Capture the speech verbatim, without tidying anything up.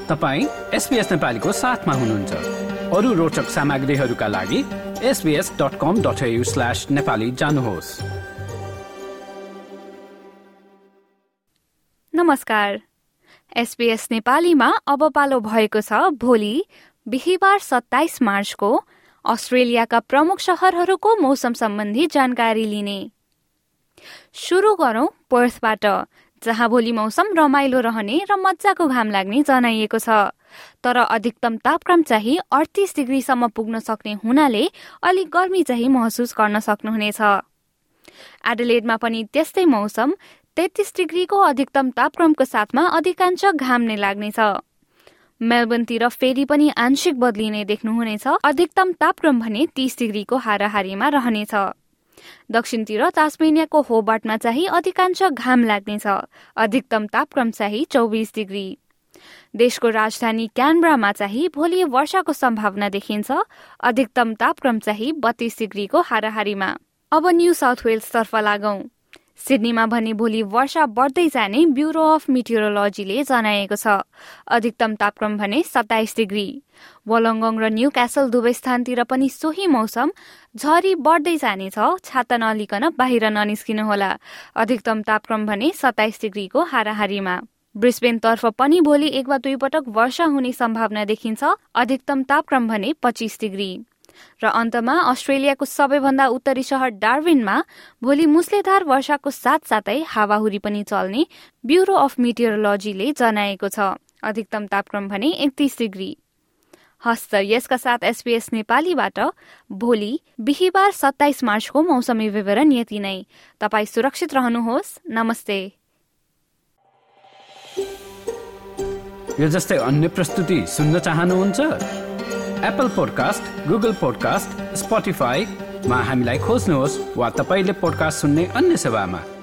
तपाईँ एसबीएस नेपालीको साथमा हुनुहुन्छ। अरू रोचक सामग्रीहरूका लागि S B S dot com dot A U slash Nepali जानुहोस्। नमस्कार, एसबीएस नेपालीमा अब पालो भएको छ भोलि बिहीबार सत्ताइस मार्चको अस्ट्रेलियाका प्रमुख शहरहरूको मौसम सम्बन्धी जानकारी लिने। सुरु गरौं पर्थबाट, जहाँ भोलि मौसम रमाइलो रहने र मजाको घाम लाग्ने जनाइएको छ। तर अधिकतम तापक्रम चाहिँ अडतीस डिग्रीसम्म पुग्न सक्ने हुनाले अलिक गर्मी चाहिँ महसुस गर्न सक्नुहुनेछ। एडिलेडमा पनि त्यस्तै मौसम, तेत्तीस डिग्रीको अधिकतम तापक्रमको साथमा अधिकांश घाम नै लाग्नेछ। मेलबर्नतिर फेरि पनि आंशिक बदलिने देख्नुहुनेछ। अधिकतम तापक्रम भने तीस डिग्रीको हाराहारीमा रहनेछ। दक्षिणतिर तास्मेनियाको होबार्टमा चाहिँ अधिकांश घाम लाग्नेछ। अधिकतम तापक्रम चाहिँ चौबिस डिग्री। देशको राजधानी क्यानबरामा चाहिँ भोलि वर्षाको सम्भावना देखिन्छ। अधिकतम तापक्रम चाहिँ बत्तीस डिग्रीको हाराहारीमा। अब न्यू साउथ वेल्स तर्फ लागौं। सिडनीमा भने भोलि वर्षा बढ्दै जाने ब्युरो अफ मिटियोरोलोजीले जनाएको छ। अधिकतम तापक्रम भने सत्ताइस डिग्री। वोलोंगोङ र न्यू क्यासल दुवै स्थानतिर पनि सोही मौसम, झरी बढ्दै जानेछ। छाता नलिकन बाहिर ननिस्किनुहोला। अधिकतम तापक्रम भने सत्ताइस डिग्रीको हाराहारीमा। ब्रिस्बेन तर्फ पनि भोलि एक वा दुई पटक वर्षा हुने सम्भावना देखिन्छ। अधिकतम तापक्रम भने पच्चीस डिग्री। र अन्तमा अस्ट्रेलियाको सबैभन्दा उत्तरी शहर डार्विनमा भोलि मुसलेधार वर्षाको साथसाथै हावाहुरी पनि चल्ने ब्युरो अफ मिटियोरोलोजीले जनाएको छ। अधिकतम तापक्रम भने एकतीस डिग्री। हस्त यसका साथ एसबीएस नेपालीबाट भोलि बिहीबार सत्ताइस मार्चको मौसमी विवरण यति नै। तपाईँ सुरक्षित रहनुहोस्। नमस्ते। यो जस्तै अन्य प्रस्तुति सुन्न चाहनुहुन्छ? एप्पल पोडकास्ट, गुगल पोडकास्ट, स्पोटिफाईमा हामीलाई खोज्नुहोस् वा तपाईले पोडकास्ट सुन्ने अन्य सेवामा।